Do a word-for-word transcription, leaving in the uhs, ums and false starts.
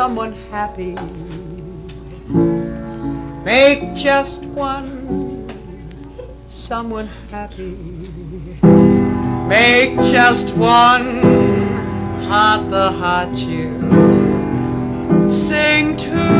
someone happy. Make just one someone happy. Make just one heart the heart you sing to.